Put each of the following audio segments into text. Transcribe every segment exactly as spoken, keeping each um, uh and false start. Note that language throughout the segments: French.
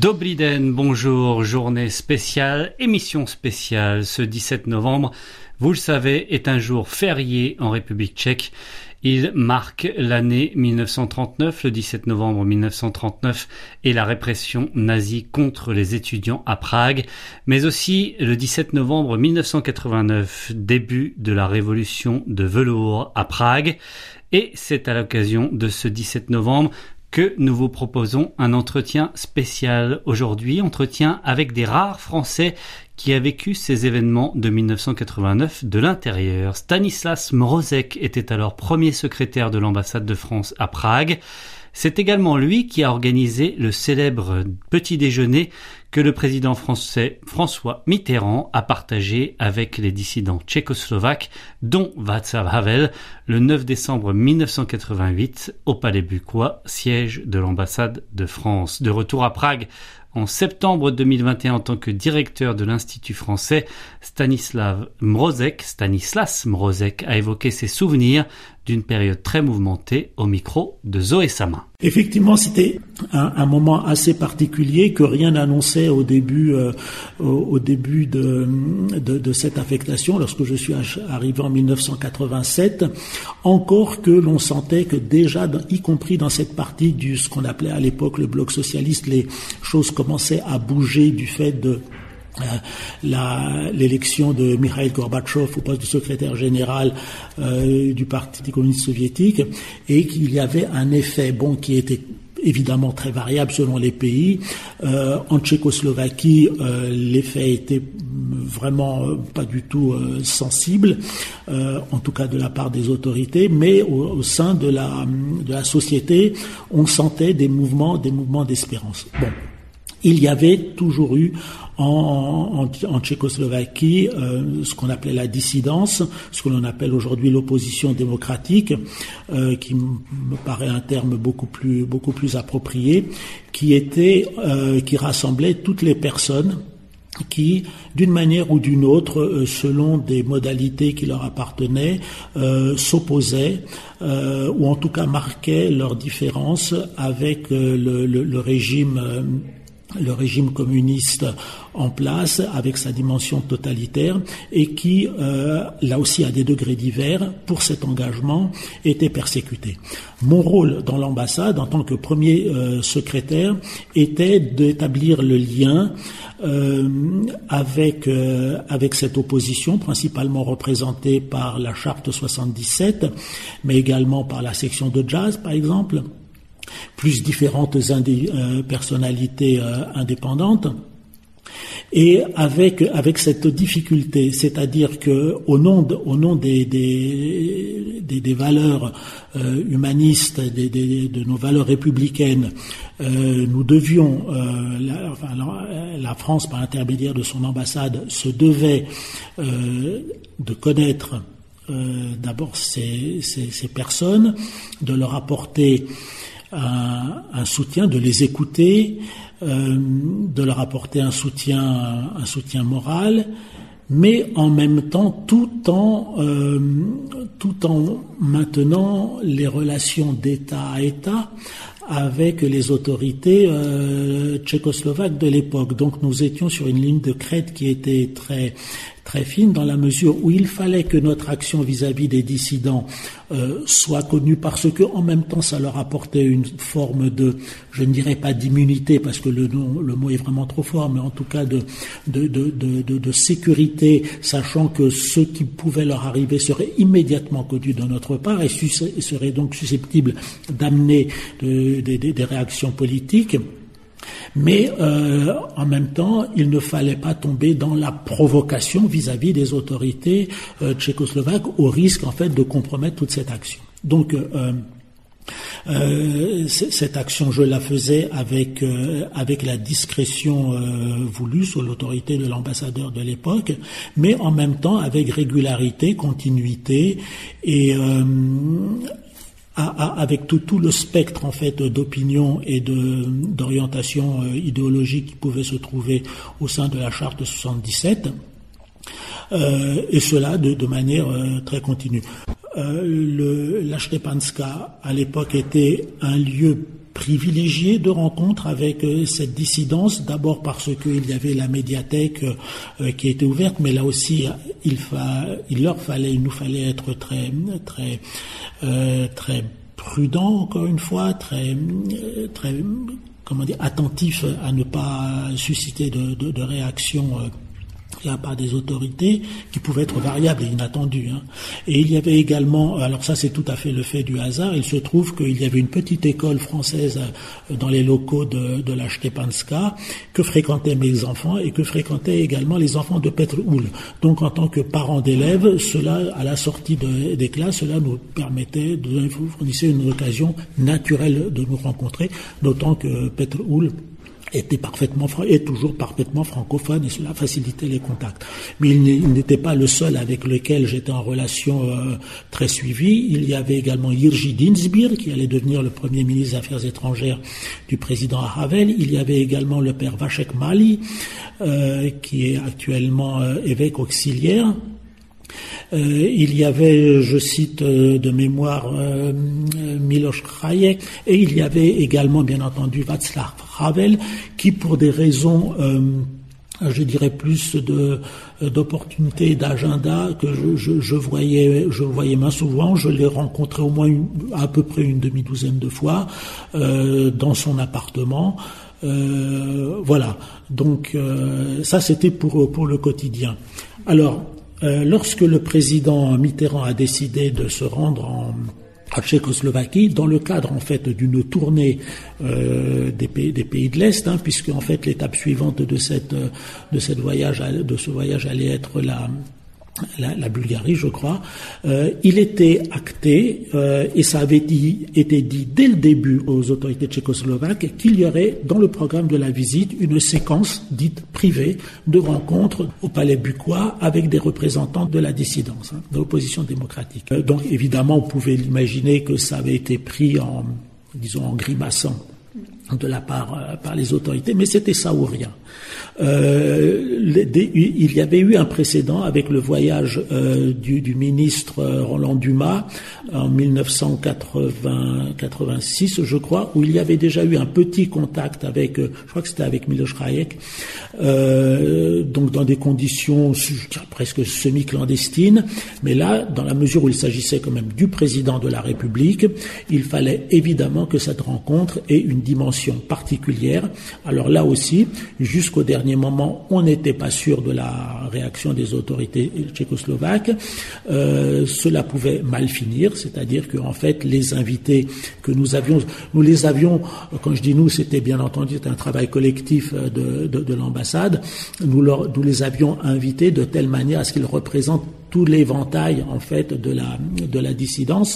Dobrý den, bonjour, journée spéciale, émission spéciale. Ce dix-sept novembre, vous le savez, est un jour férié en République tchèque. Il marque l'année mille neuf cent trente-neuf, le dix-sept novembre mille neuf cent trente-neuf, et la répression nazie contre les étudiants à Prague, mais aussi le dix-sept novembre mille neuf cent quatre-vingt-neuf, début de la révolution de velours à Prague. Et c'est à l'occasion de ce dix-sept novembre que nous vous proposons un entretien spécial aujourd'hui, entretien avec des rares Français qui a vécu ces événements de mille neuf cent quatre-vingt-neuf de l'intérieur. Stanislas Mrozek était alors premier secrétaire de l'ambassade de France à Prague. C'est également lui qui a organisé le célèbre petit déjeuner que le président français François Mitterrand a partagé avec les dissidents tchécoslovaques, dont Václav Havel, le neuf décembre mille neuf cent quatre-vingt-huit, au Palais Bucquois, siège de l'ambassade de France. De retour à Prague, en septembre deux mille vingt et un, en tant que directeur de l'Institut français, Stanislav Mrozek, Stanislas Mrozek a évoqué ses souvenirs d'une période très mouvementée au micro de Zoé Sama. Effectivement, c'était un, un moment assez particulier que rien n'annonçait au début, euh, au, au début de, de, de cette affectation, lorsque je suis arrivé en mille neuf cent quatre-vingt-sept, encore que l'on sentait que déjà, y compris dans cette partie du ce qu'on appelait à l'époque le bloc socialiste, les choses commençaient à bouger du fait de Euh, la, l'élection de Mikhail Gorbatchev au poste de secrétaire général euh, du Parti communiste soviétique, et qu'il y avait un effet bon qui était évidemment très variable selon les pays. Euh, en Tchécoslovaquie, euh, l'effet était vraiment euh, pas du tout euh, sensible, euh, en tout cas de la part des autorités, mais au, au sein de la, de la société, on sentait des mouvements, des mouvements d'espérance. Bon. Il y avait toujours eu en, en, en Tchécoslovaquie euh, ce qu'on appelait la dissidence, ce que l'on appelle aujourd'hui l'opposition démocratique, euh, qui me paraît un terme beaucoup plus beaucoup plus approprié, qui était euh, qui rassemblait toutes les personnes qui, d'une manière ou d'une autre, selon des modalités qui leur appartenaient, euh, s'opposaient euh, ou en tout cas marquaient leurs différences avec euh, le, le, le régime euh, le régime communiste en place, avec sa dimension totalitaire, et qui, euh, là aussi à des degrés divers, pour cet engagement, était persécuté. Mon rôle dans l'ambassade, en tant que premier euh, secrétaire, était d'établir le lien euh, avec euh, avec cette opposition, principalement représentée par la Charte soixante-dix-sept, mais également par la section de jazz, par exemple, plus différentes indé- euh, personnalités euh, indépendantes, et avec avec cette difficulté, c'est-à-dire que au nom de, au nom des des des, des valeurs euh, humanistes, des, des, de nos valeurs républicaines, euh, nous devions euh, la, enfin, la, la France, par l'intermédiaire de son ambassade, se devait euh, de connaître euh, d'abord ces, ces ces personnes, de leur apporter Un, un soutien, de les écouter, euh, de leur apporter un soutien, un soutien moral, mais en même temps, tout en, euh, tout en maintenant les relations d'État à État avec les autorités euh, tchécoslovaques de l'époque. Donc nous étions sur une ligne de crête qui était très très fine, dans la mesure où il fallait que notre action vis-à-vis des dissidents euh, soit connue, parce que en même temps ça leur apportait une forme de, je ne dirais pas d'immunité, parce que le, nom, le mot est vraiment trop fort, mais en tout cas de, de, de, de, de, de sécurité, sachant que ce qui pouvait leur arriver serait immédiatement connu de notre part et serait donc susceptible d'amener de, de, de, des réactions politiques. Mais euh, en même temps, il ne fallait pas tomber dans la provocation vis-à-vis des autorités euh, tchécoslovaques, au risque en fait de compromettre toute cette action. Donc euh, euh, cette action, je la faisais avec euh, avec la discrétion euh, voulue sous l'autorité de l'ambassadeur de l'époque, mais en même temps avec régularité, continuité et euh, À, à, avec tout, tout le spectre en fait d'opinion et de d'orientation euh, idéologique qui pouvait se trouver au sein de la Charte soixante-dix-sept, euh, et cela de, de manière euh, très continue. Euh, le, la Stepanska à l'époque était un lieu privilégié de rencontres avec euh, cette dissidence, d'abord parce qu'il y avait la médiathèque euh, qui était ouverte, mais là aussi il, fa, il leur fallait, il nous fallait être très très euh, très prudent, encore une fois, très très comment dire, attentif à ne pas susciter de, de, de réactions euh, de la part des autorités, qui pouvaient être variables et inattendues. Hein. Et il y avait également, alors ça c'est tout à fait le fait du hasard, il se trouve qu'il y avait une petite école française dans les locaux de, de la Stepanska que fréquentaient mes enfants et que fréquentaient également les enfants de Petr Uhl. Donc en tant que parents d'élèves, cela, à la sortie de, des classes, cela nous permettait, de nous fournissait une occasion naturelle de nous rencontrer, d'autant que Petr Uhl était parfaitement, est toujours parfaitement francophone et cela facilitait les contacts. Mais il n'était pas le seul avec lequel j'étais en relation euh, très suivie. Il y avait également Jiří Dienstbier, qui allait devenir le premier ministre des Affaires étrangères du président Havel. Il y avait également le père Vácek Mály, euh, qui est actuellement euh, évêque auxiliaire. Euh, il y avait, je cite euh, de mémoire, euh, Miloš Krajek, et il y avait également, bien entendu, Václav Havel, qui, pour des raisons, euh, je dirais plus de d'opportunités et d'agenda, que je, je, je voyais, je voyais moins souvent. Je l'ai rencontré au moins une, à peu près une demi-douzaine de fois euh, dans son appartement. Euh, voilà. Donc euh, ça, c'était pour pour le quotidien. Alors. Euh, lorsque le président Mitterrand a décidé de se rendre en, en Tchécoslovaquie, dans le cadre en fait d'une tournée euh, des pays des pays de l'Est, hein, puisque en fait l'étape suivante de cette de cette voyage de ce voyage allait être la La, la Bulgarie, je crois, euh, il était acté, euh, et ça avait dit, été dit dès le début aux autorités tchécoslovaques, qu'il y aurait dans le programme de la visite une séquence dite privée de rencontres au Palais Bucquois avec des représentants de la dissidence, hein, de l'opposition démocratique. Euh, donc évidemment, on pouvait l'imaginer que ça avait été pris en, disons, en grimaçant de la part euh, par les autorités, mais c'était ça ou rien. Euh, les, des, il y avait eu un précédent avec le voyage euh, du, du ministre euh, Roland Dumas en mille neuf cent quatre-vingt-six, je crois, où il y avait déjà eu un petit contact avec, euh, je crois que c'était avec Miloš Krajek, euh, donc dans des conditions je dirais, presque semi-clandestines, mais là, dans la mesure où il s'agissait quand même du président de la République, il fallait évidemment que cette rencontre ait une dimension particulière. Alors là aussi, jusqu'au dernier moment, on n'était pas sûr de la réaction des autorités tchécoslovaques. Euh, cela pouvait mal finir, c'est-à-dire que en fait, les invités que nous avions, nous les avions, quand je dis nous, c'était bien entendu c'était un travail collectif de, de, de l'ambassade, nous, leur, nous les avions invités de telle manière à ce qu'ils représentent tout l'éventail en fait de la, de la dissidence.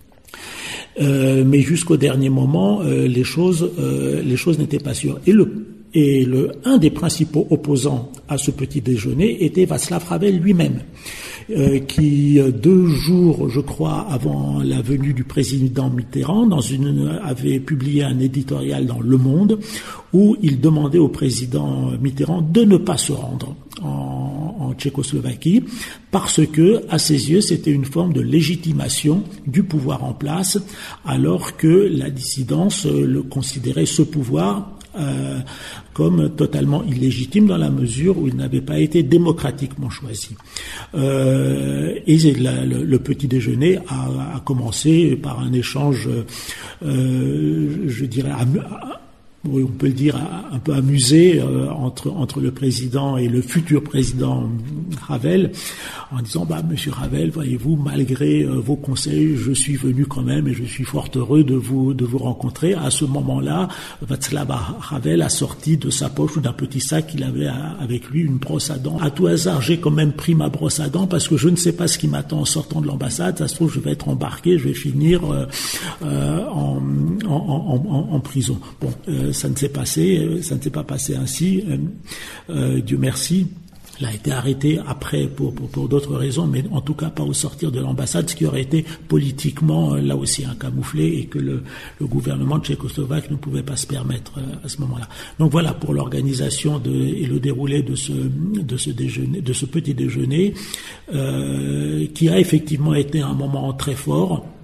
Euh, mais jusqu'au dernier moment, euh, les choses, euh, les choses n'étaient pas sûres. Et le, et le, un des principaux opposants à ce petit déjeuner était Václav Havel lui-même, euh, qui deux jours, je crois, avant la venue du président Mitterrand, dans une, avait publié un éditorial dans Le Monde où il demandait au président Mitterrand de ne pas se rendre en, en Tchécoslovaquie parce que, à ses yeux, c'était une forme de légitimation du pouvoir en place, alors que la dissidence le considérait ce pouvoir euh, comme totalement illégitime dans la mesure où il n'avait pas été démocratiquement choisi. Euh, et la, le, le petit déjeuner a, a commencé par un échange, euh, je dirais, à, à, oui, on peut le dire, un peu amusé euh, entre entre le président et le futur président Havel, en disant bah Monsieur Havel, voyez-vous, malgré euh, vos conseils, je suis venu quand même et je suis fort heureux de vous de vous rencontrer. À ce moment-là, Václav Havel a sorti de sa poche ou d'un petit sac qu'il avait à, avec lui une brosse à dents. À tout hasard, j'ai quand même pris ma brosse à dents parce que je ne sais pas ce qui m'attend en sortant de l'ambassade. Ça se trouve, je vais être embarqué, je vais finir euh, euh, en, en, en, en, en prison. Bon. Euh, Ça ne s'est passé, ça ne s'est pas passé ainsi. Euh, euh, Dieu merci, il a été arrêté après pour, pour, pour d'autres raisons, mais en tout cas pas au sortir de l'ambassade, ce qui aurait été politiquement là aussi un camouflé et que le, le gouvernement tchécoslovaque ne pouvait pas se permettre à ce moment-là. Donc voilà pour l'organisation de, et le déroulé de ce, de ce déjeuner, de ce petit déjeuner, euh, qui a effectivement été un moment très fort.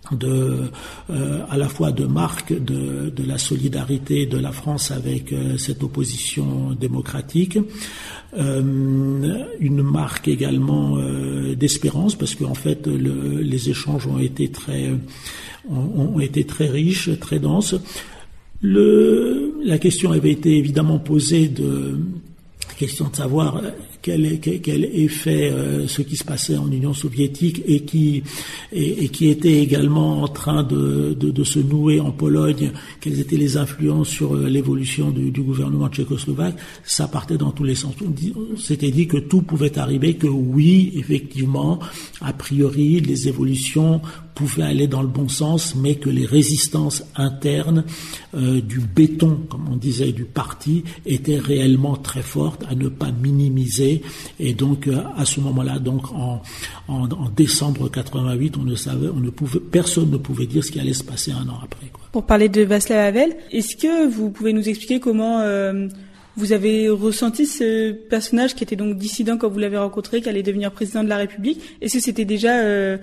de euh, à la fois de marque de, de la solidarité de la France avec euh, cette opposition démocratique, euh, une marque également euh, d'espérance, parce qu'en fait le, les échanges ont été très ont, ont été très riches, très denses. Le, la question avait été évidemment posée de question de savoir quel, quel, quel effet euh, ce qui se passait en Union soviétique et qui et, et qui était également en train de, de, de se nouer en Pologne, quelles étaient les influences sur euh, l'évolution du, du gouvernement tchécoslovaque. Ça partait dans tous les sens. On, dit, on s'était dit que tout pouvait arriver, que oui, effectivement, a priori, les évolutions pouvaient aller dans le bon sens, mais que les résistances internes euh, du béton, comme on disait, du parti, étaient réellement très fortes, à ne pas minimiser. Et donc, euh, à ce moment-là, donc en, en, en décembre quatre-vingt-huit, on ne savait, on ne pouvait, personne ne pouvait dire ce qui allait se passer un an après, quoi. Pour parler de Václav Havel, est-ce que vous pouvez nous expliquer comment euh, vous avez ressenti ce personnage qui était donc dissident quand vous l'avez rencontré, qui allait devenir président de la République? Est-ce que c'était déjà euh,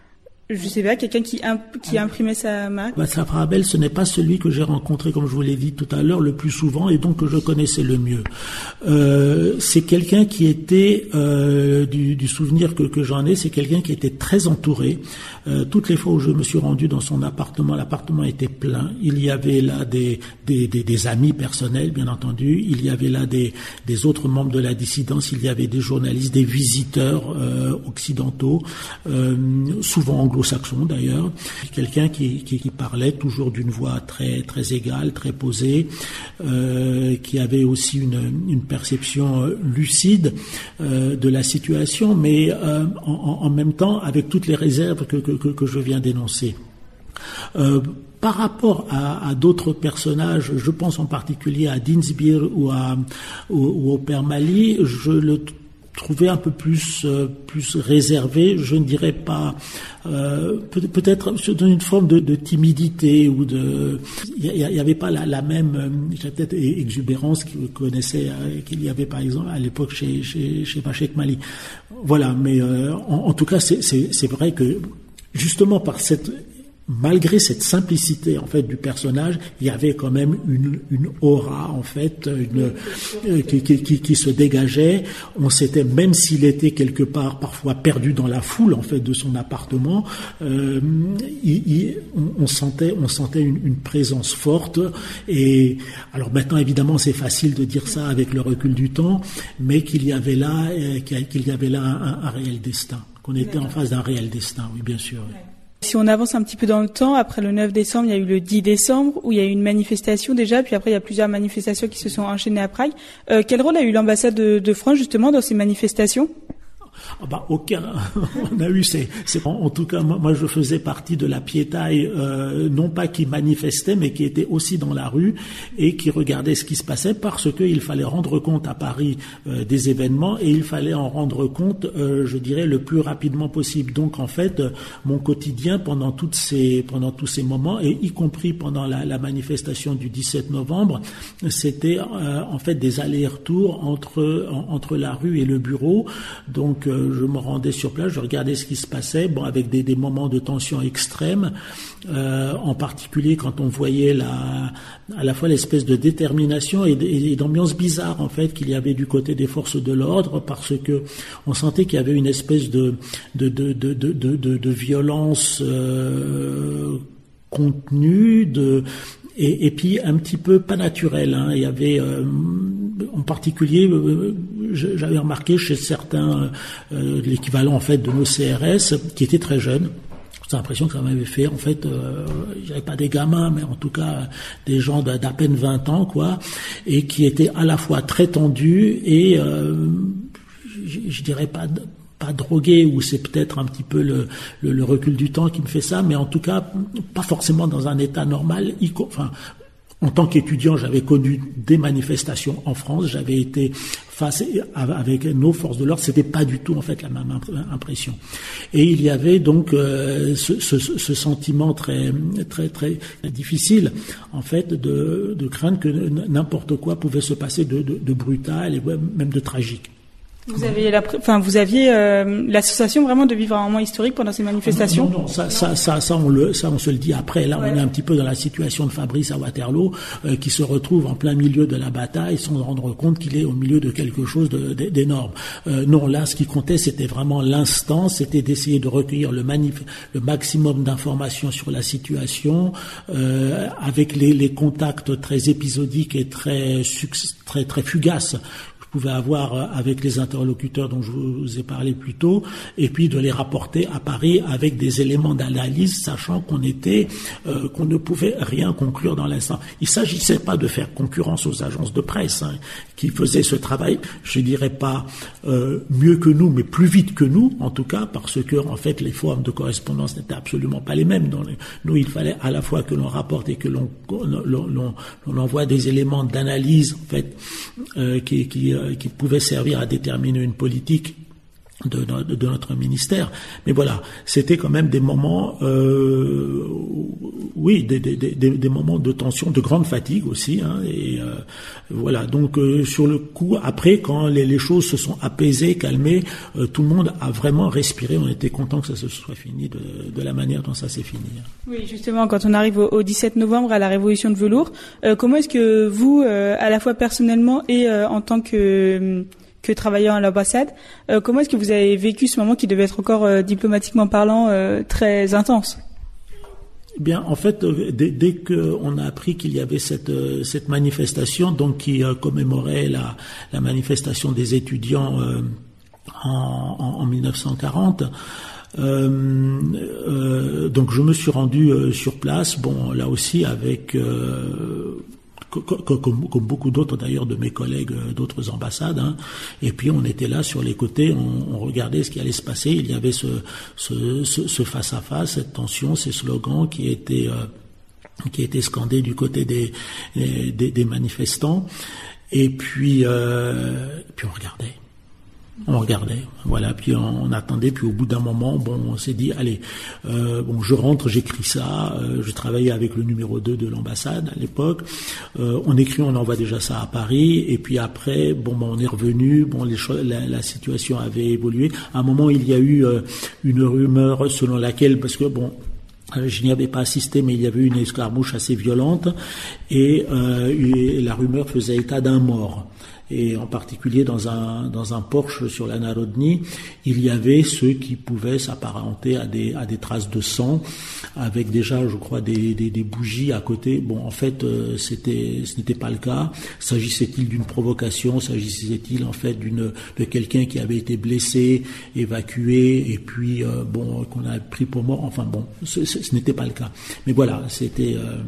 je sais pas, quelqu'un qui, imp- qui imprimait sa marque? Václav Havel, ce n'est pas celui que j'ai rencontré, comme je vous l'ai dit tout à l'heure, le plus souvent et donc que je connaissais le mieux. Euh, c'est quelqu'un qui était, euh, du, du souvenir que, que j'en ai, c'est quelqu'un qui était très entouré. Euh, toutes les fois où je me suis rendu dans son appartement, l'appartement était plein. Il y avait là des, des, des, des amis personnels, bien entendu. Il y avait là des, des autres membres de la dissidence. Il y avait des journalistes, des visiteurs euh, occidentaux, euh, souvent anglo anglo-saxon d'ailleurs, quelqu'un qui, qui, qui parlait toujours d'une voix très très égale, très posée, euh, qui avait aussi une, une perception lucide euh, de la situation, mais euh, en, en même temps avec toutes les réserves que, que, que je viens d'énoncer. Euh, Par rapport à, à d'autres personnages, je pense en particulier à Dinsbir ou, à, ou, ou au Père Mali, je le trouvé un peu plus euh, plus réservé, je ne dirais pas euh, peut, peut-être dans une forme de, de timidité ou de il y, y avait pas la, la même euh, peut-être exubérance qu'il connaissait euh, qu'il y avait par exemple à l'époque chez chez chez Václav Mali. Voilà, mais euh, en, en tout cas c'est c'est c'est vrai que justement par cette malgré cette simplicité en fait du personnage, il y avait quand même une, une aura en fait, une, euh, qui, qui, qui se dégageait. On s'était, même s'il était quelque part parfois perdu dans la foule en fait de son appartement, euh, il, il, on, on sentait, on sentait une, une présence forte. Et alors maintenant évidemment c'est facile de dire ça avec le recul du temps, mais qu'il y avait là, euh, qu'il y avait là un, un réel destin, qu'on était en face d'un réel destin, oui bien sûr. Oui. Si on avance un petit peu dans le temps, après le neuf décembre, il y a eu le dix décembre, où il y a eu une manifestation déjà, puis après il y a plusieurs manifestations qui se sont enchaînées à Prague. Euh, quel rôle a eu l'ambassade de, de France justement dans ces manifestations ? Ah bah aucun. On a eu c'est c'est en, en tout cas moi, moi je faisais partie de la piétaille euh, non pas qui manifestait mais qui était aussi dans la rue et qui regardait ce qui se passait parce que il fallait rendre compte à Paris euh, des événements et il fallait en rendre compte euh, je dirais le plus rapidement possible. Donc en fait euh, mon quotidien pendant toutes ces pendant tous ces moments et y compris pendant la, la manifestation du dix-sept novembre, c'était euh, en fait des allers-retours entre en, entre la rue et le bureau. Donc euh, je me rendais sur place, je regardais ce qui se passait, bon, avec des, des moments de tension extrême, euh, en particulier quand on voyait la, à la fois l'espèce de détermination et, et, et d'ambiance bizarre en fait qu'il y avait du côté des forces de l'ordre, parce que on sentait qu'il y avait une espèce de de de de de de, de, de violence euh, contenue, de Et, et puis un petit peu pas naturel. Hein. Il y avait, euh, en particulier, euh, j'avais remarqué chez certains euh, l'équivalent en fait de nos C R S qui étaient très jeunes. J'ai l'impression que ça m'avait fait, en fait, euh, je dirais pas des gamins, mais en tout cas des gens d'à, d'à peine vingt ans, quoi, et qui étaient à la fois très tendus et, euh, je, je dirais pas pas drogué, ou c'est peut-être un petit peu le, le, le recul du temps qui me fait ça, mais en tout cas pas forcément dans un état normal. Enfin, en tant qu'étudiant, j'avais connu des manifestations en France, j'avais été face avec nos forces de l'ordre, c'était pas du tout en fait la même impression. Et il y avait donc euh, ce, ce, ce sentiment très très très difficile en fait de, de craindre que n'importe quoi pouvait se passer de, de, de brutal et même de tragique. Vous avez la, enfin, vous aviez euh, l'association vraiment de vivre un moment historique pendant ces manifestations. Non, non, ça, ça, ça, ça, on le, ça, on se le dit après. Là, ouais. On est un petit peu dans la situation de Fabrice à Waterloo, euh, qui se retrouve en plein milieu de la bataille, sans rendre compte qu'il est au milieu de quelque chose de, de, d'énorme. Euh, non, là, ce qui comptait, c'était vraiment l'instant, c'était d'essayer de recueillir le, manif- le maximum d'informations sur la situation, euh, avec les, les contacts très épisodiques et très, très, très fugaces pouvait avoir avec les interlocuteurs dont je vous ai parlé plus tôt, et puis de les rapporter à Paris avec des éléments d'analyse, sachant qu'on était, euh, qu'on ne pouvait rien conclure dans l'instant. Il s'agissait pas de faire concurrence aux agences de presse, hein, qui faisaient ce travail, je dirais pas euh, mieux que nous, mais plus vite que nous, en tout cas, parce que en fait les formes de correspondance n'étaient absolument pas les mêmes. Dans les, nous, il fallait à la fois que l'on rapporte et que l'on, l'on, l'on, l'on envoie des éléments d'analyse, en fait, euh, qui, qui qui pouvait servir à déterminer une politique de, de, de notre ministère. Mais voilà, c'était quand même des moments, euh, oui, des, des, des, des moments de tension, de grande fatigue aussi. Hein, et euh, voilà, donc euh, sur le coup, après, quand les, les choses se sont apaisées, calmées, euh, tout le monde a vraiment respiré. On était content que ça se soit fini de, de la manière dont ça s'est fini. Oui, justement, quand on arrive au, au dix-sept novembre à la Révolution de velours, euh, comment est-ce que vous, euh, à la fois personnellement et euh, en tant que que travaillant à l'ambassade, euh, comment est-ce que vous avez vécu ce moment qui devait être encore euh, diplomatiquement parlant euh, très intense? Eh bien, en fait, euh, dès, dès qu'on a appris qu'il y avait cette euh, cette manifestation, donc qui euh, commémorait la la manifestation des étudiants euh, en, en, en mille neuf cent quarante. Euh, euh, donc je me suis rendu euh, sur place, bon là aussi avec euh, Comme, comme, comme beaucoup d'autres d'ailleurs de mes collègues d'autres ambassades, hein. Et puis on était là sur les côtés, on, on regardait ce qui allait se passer. Il y avait ce, ce, ce, ce face à face, cette tension, ces slogans qui étaient euh, qui étaient scandés du côté des des, des manifestants. Et puis euh, puis on regardait. On regardait, voilà, puis on, on attendait, puis au bout d'un moment, bon, on s'est dit, allez, euh, bon, je rentre, j'écris ça, euh, je travaillais avec le numéro deux de l'ambassade à l'époque, euh, on écrit, on envoie déjà ça à Paris, et puis après, bon, ben, on est revenu, bon, les choses, la, la situation avait évolué. À un moment, il y a eu euh, une rumeur selon laquelle, parce que bon, je n'y avais pas assisté, mais il y avait eu une escarmouche assez violente, et, euh, et la rumeur faisait état d'un mort. Et en particulier dans un dans un Porsche sur la Narodni, il y avait ceux qui pouvaient s'apparenter à des à des traces de sang, avec déjà, je crois, des des, des bougies à côté. Bon, en fait, euh, c'était ce n'était pas le cas. S'agissait-il d'une provocation? S'agissait-il en fait d'une de quelqu'un qui avait été blessé, évacué, et puis euh, bon qu'on a pris pour mort? Enfin bon, ce, ce, ce n'était pas le cas. Mais voilà, c'était euh,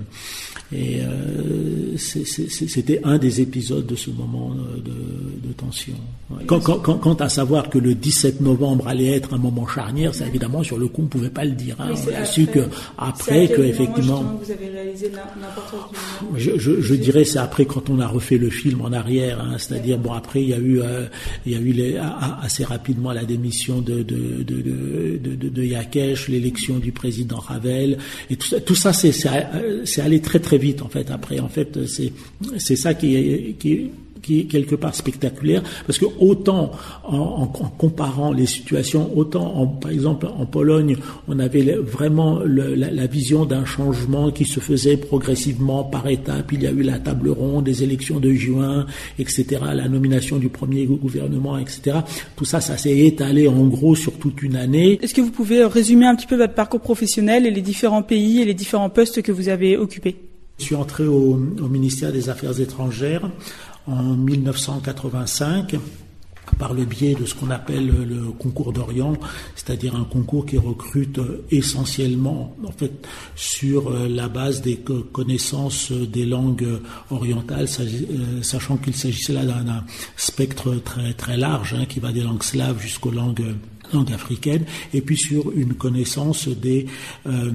et euh, c'est, c'est, c'était un des épisodes de ce moment de, de tension. Quant, quant, quant à savoir que le dix-sept novembre allait être un moment charnière, ça évidemment sur le coup on ne pouvait pas le dire. Hein. Oui, on a su que après que effectivement, vous avez réalisé l'importance du moment. Je, je, je dirais c'est après quand on a refait le film en arrière, hein, c'est-à-dire bon après il y a eu euh, il y a eu les, a, assez rapidement la démission de de de de, de, de, de Yakesh, l'élection du président Ravel et tout ça, tout ça c'est c'est, c'est allé très très vite en fait. Après en fait c'est c'est ça qui est qui est qui est quelque part spectaculaire, parce que autant en, en, en comparant les situations, autant en, par exemple en Pologne, on avait le, vraiment le, la, la vision d'un changement qui se faisait progressivement par étapes. Il y a eu la table ronde, des élections de juin, et cetera, la nomination du premier gouvernement, et cetera. Tout ça, ça s'est étalé en gros sur toute une année. Est-ce que vous pouvez résumer un petit peu votre parcours professionnel et les différents pays et les différents postes que vous avez occupés? Je suis entré au, au ministère des Affaires étrangères en mille neuf cent quatre-vingt-cinq par le biais de ce qu'on appelle le concours d'Orient, c'est-à-dire un concours qui recrute essentiellement en fait sur la base des connaissances des langues orientales, sachant qu'il s'agissait là d'un spectre très très large hein, qui va des langues slaves jusqu'aux langues langue africaine, et puis sur une connaissance des, euh,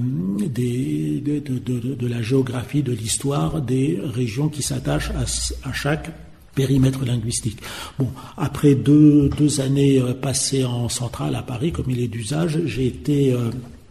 des de, de, de, de la géographie, de l'histoire des régions qui s'attachent à, à chaque périmètre linguistique. Bon, après deux, deux années passées en centrale à Paris, comme il est d'usage, j'ai été euh,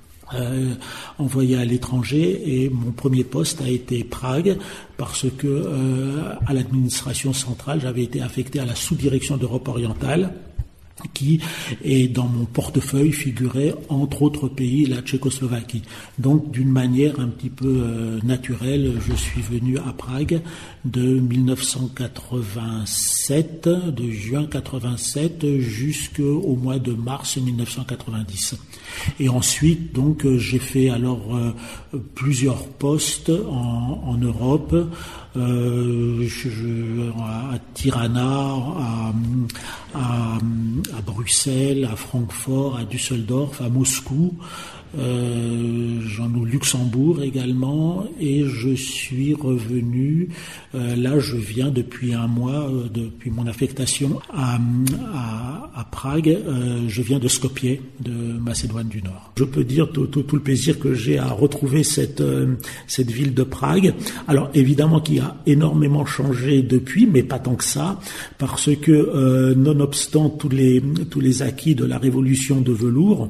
euh, envoyé à l'étranger et mon premier poste a été Prague parce que euh, à l'administration centrale, j'avais été affecté à la sous-direction d'Europe orientale. qui est dans mon portefeuille figurait entre autres pays la Tchécoslovaquie. Donc d'une manière un petit peu euh, naturelle, je suis venu à Prague de dix-neuf cent quatre-vingt-sept, de juin quatre-vingt-sept jusqu'au mois de mars dix-neuf cent quatre-vingt-dix. Et ensuite donc j'ai fait alors euh, plusieurs postes en, en Europe. Euh, je, je, à Tirana, à, à, à Bruxelles, à Francfort, à Düsseldorf, à Moscou, euh, j'en ai au Luxembourg également, et je suis revenu, euh, là je viens depuis un mois, euh, depuis mon affectation à, à, à Prague, euh, je viens de Skopje, de Macédoine du Nord. Je peux dire tout, tout, tout le plaisir que j'ai à retrouver cette, euh, cette ville de Prague. Alors évidemment qu'il y a énormément changé depuis, mais pas tant que ça, parce que euh, nonobstant tous les, tous les acquis de la révolution de velours,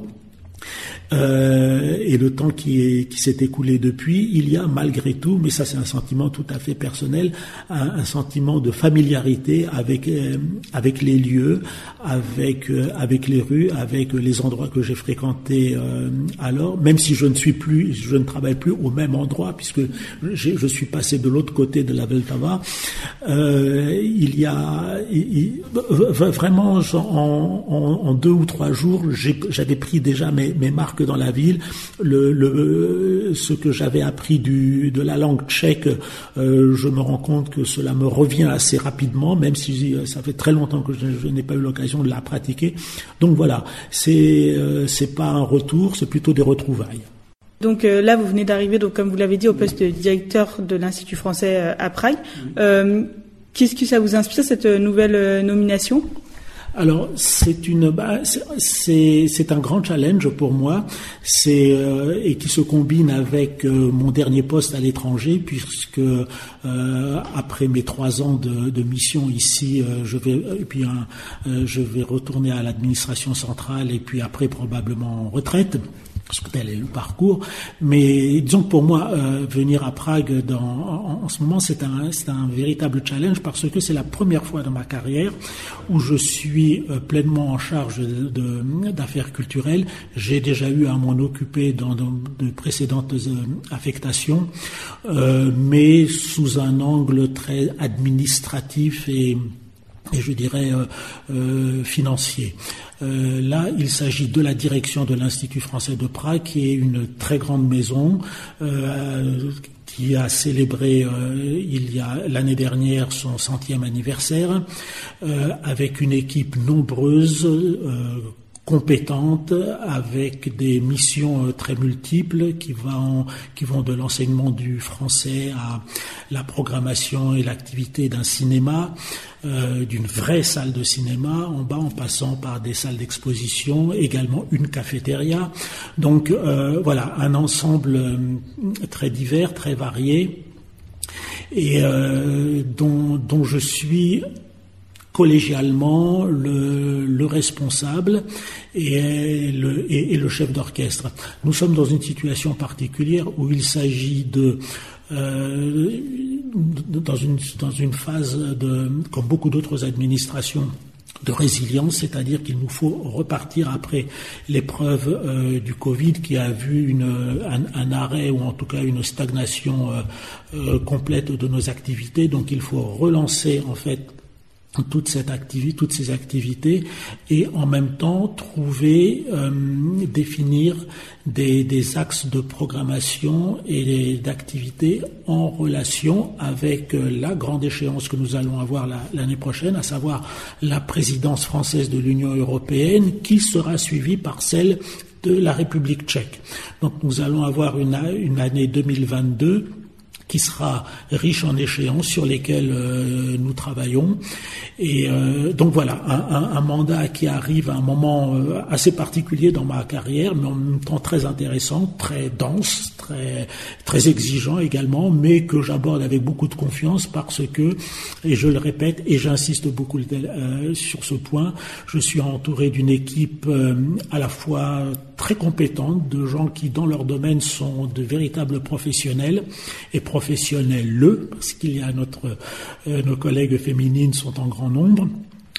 Euh, et le temps qui, est, qui s'est écoulé depuis, il y a malgré tout, mais ça c'est un sentiment tout à fait personnel, un, un sentiment de familiarité avec euh, avec les lieux, avec euh, avec les rues, avec les endroits que j'ai fréquentés euh, alors, même si je ne suis plus, je ne travaille plus au même endroit puisque j'ai, je suis passé de l'autre côté de la Vltava. Euh, il y a il, il, vraiment en, en, en deux ou trois jours, j'ai, j'avais pris déjà mes, mes marques dans la ville. Le, le, ce que j'avais appris du, de la langue tchèque, euh, je me rends compte que cela me revient assez rapidement, même si ça fait très longtemps que je, je n'ai pas eu l'occasion de la pratiquer. Donc voilà, c'est euh, c'est pas un retour, c'est plutôt des retrouvailles. Donc euh, là, vous venez d'arriver, donc comme vous l'avez dit, au poste de directeur de l'Institut français euh, à Prague. Euh, qu'est-ce que ça vous inspire, cette nouvelle euh, nomination ? Alors c'est une bah, c'est c'est un grand challenge pour moi, c'est euh, et qui se combine avec euh, mon dernier poste à l'étranger, puisque euh, après mes trois ans de, de mission ici, euh, je vais et puis un, euh, je vais retourner à l'administration centrale et puis après probablement en retraite. Parce que tel est le parcours, mais disons que pour moi, euh, venir à Prague dans, en, en ce moment, c'est un, c'est un véritable challenge parce que c'est la première fois dans ma carrière où je suis euh, pleinement en charge de, de, d'affaires culturelles. J'ai déjà eu à m'en occuper dans de, de précédentes euh, affectations, euh, mais sous un angle très administratif et et je dirais euh, euh, financier. Euh, là, il s'agit de la direction de l'Institut français de Prague, qui est une très grande maison euh, qui a célébré euh, il y a l'année dernière son centième anniversaire, euh, avec une équipe nombreuse, euh, compétente, avec des missions très multiples qui vont, qui vont de l'enseignement du français à la programmation et l'activité d'un cinéma, euh, d'une vraie salle de cinéma en bas, en passant par des salles d'exposition, également une cafétéria. Donc euh, voilà, un ensemble très divers, très varié, et euh, dont, dont je suis collégialement le, le responsable et le, et, et le chef d'orchestre. Nous sommes dans une situation particulière où il s'agit de euh, dans une dans une phase de, comme beaucoup d'autres administrations, de résilience, c'est-à-dire qu'il nous faut repartir après l'épreuve euh, du Covid qui a vu une, un, un arrêt ou en tout cas une stagnation euh, euh, complète de nos activités. Donc il faut relancer en fait toute cette activité, toutes ces activités, et en même temps trouver, euh, définir des, des axes de programmation et d'activités en relation avec la grande échéance que nous allons avoir la, l'année prochaine, à savoir la présidence française de l'Union européenne, qui sera suivie par celle de la République tchèque. Donc nous allons avoir une, une année deux mille vingt-deux qui sera riche en échéances sur lesquelles euh, nous travaillons. Et euh, donc voilà, un, un, un mandat qui arrive à un moment euh, assez particulier dans ma carrière, mais en même temps très intéressant, très dense, très très exigeant également, mais que j'aborde avec beaucoup de confiance parce que, et je le répète, et j'insiste beaucoup euh, sur ce point, je suis entouré d'une équipe euh, à la fois très compétente, de gens qui dans leur domaine sont de véritables professionnels et professionnels, parce qu'il y a notre, euh, nos collègues féminines sont en grand nombre,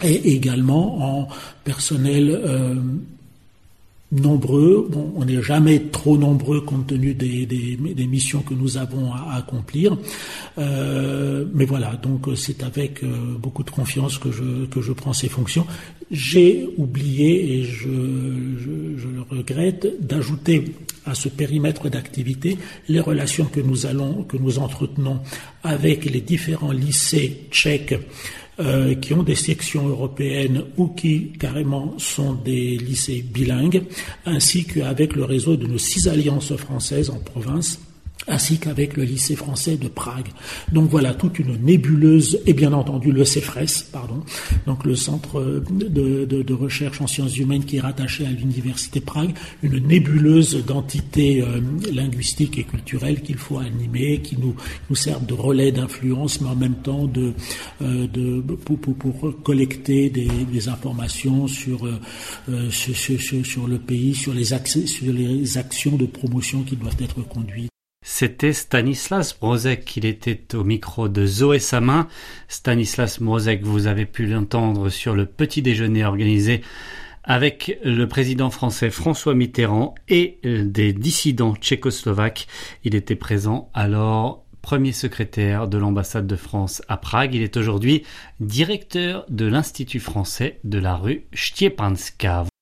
et également en personnel euh, nombreux. Bon, on n'est jamais trop nombreux compte tenu des, des, des missions que nous avons à, à accomplir. Euh, mais voilà, donc c'est avec euh, beaucoup de confiance que je, que je prends ces fonctions. J'ai oublié, et je, je, je le regrette, d'ajouter à ce périmètre d'activité les relations que nous allons, que nous entretenons avec les différents lycées tchèques Euh, qui ont des sections européennes ou qui carrément sont des lycées bilingues, ainsi qu'avec le réseau de nos six alliances françaises en province, ainsi qu'avec le lycée français de Prague. Donc voilà, toute une nébuleuse, et bien entendu le CEFRES, pardon, donc le centre de, de, de recherche en sciences humaines qui est rattaché à l'université Prague, une nébuleuse d'entités euh, linguistiques et culturelles qu'il faut animer, qui nous, nous servent de relais d'influence, mais en même temps de, euh, de, pour, pour, pour collecter des, des informations sur, euh, sur, sur, sur le pays, sur les, accès, sur les actions de promotion qui doivent être conduites. C'était Stanislas Mrozek, il était au micro de Zoé Samin. Stanislas Mrozek, vous avez pu l'entendre sur le petit déjeuner organisé avec le président français François Mitterrand et des dissidents tchécoslovaques. Il était présent alors premier secrétaire de l'ambassade de France à Prague. Il est aujourd'hui directeur de l'Institut français de la rue Szczepanska.